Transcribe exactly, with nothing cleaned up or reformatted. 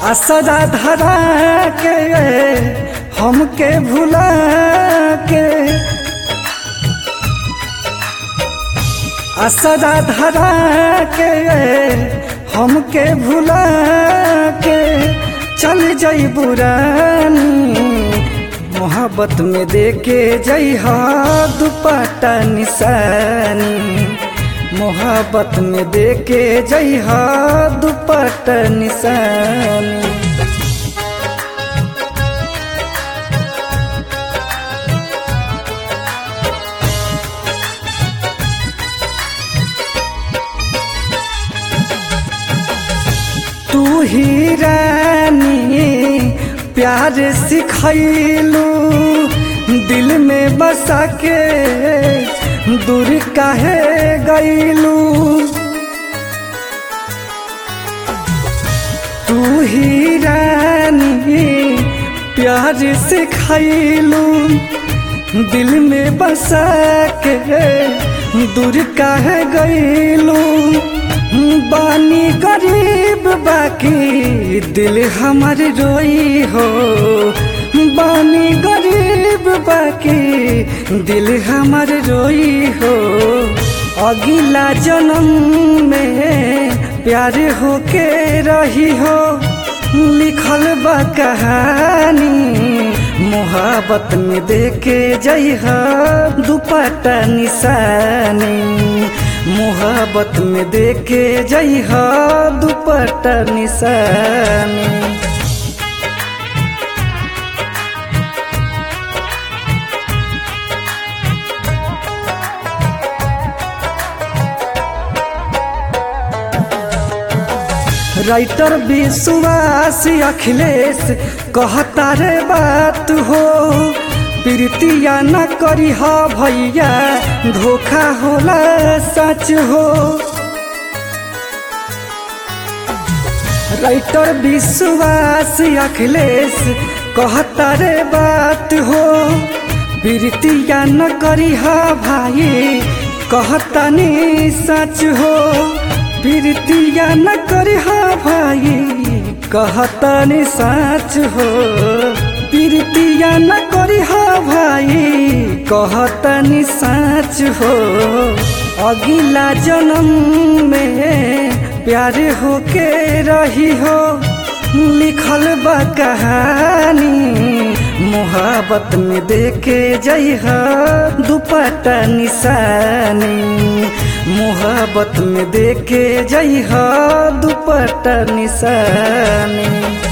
असरा धरा के हमके भुला के, असरा धरा के हमके भुला के चल जइबू रानी। मोहब्बत में देके जइहा दुपट्टा निशानी, मोहब्बत में देके जइहा दुपट्टा निशानी। तू ही रानी प्यार सिखैलू, दिल में बसा के दूर काहे गईलू। तू ही रानी प्यार सिखैलू, दिल में बसा के दूर काहे गईलू। बानी गरीब बाकी दिल हमार रोई हो, बानी गरीब बाकी दिल हमार रोई हो। अगला जन्म में प्यार होके रही हो, लिखल बा कहानी। मोहब्बत में देके जइहा दुपट्टा निशानी, मोहब्बत में देके जइहा दुपट्टा निशानी। राइटर विश्वास अखिलेश कहता रे बात हो, प्रीतिया न करी हा भैया धोखा होला सच हो। राइटर विश्वास अखिलेश कहता रे बात हो, प्रीतिया न करी हा भाई कहता नी सच हो। प्रीतिया न करी हा भाई कहता नी सच हो, प्रीतिया न करी हा भाई कहता नी सच हो। अगला जन्म में प्यार होके रही हो, लिखल बा कहानी। मोहब्बत में देके जइहा दुपट्टा निशानी, मोहब्बत में देके जइहा दुपट्टा निशानी।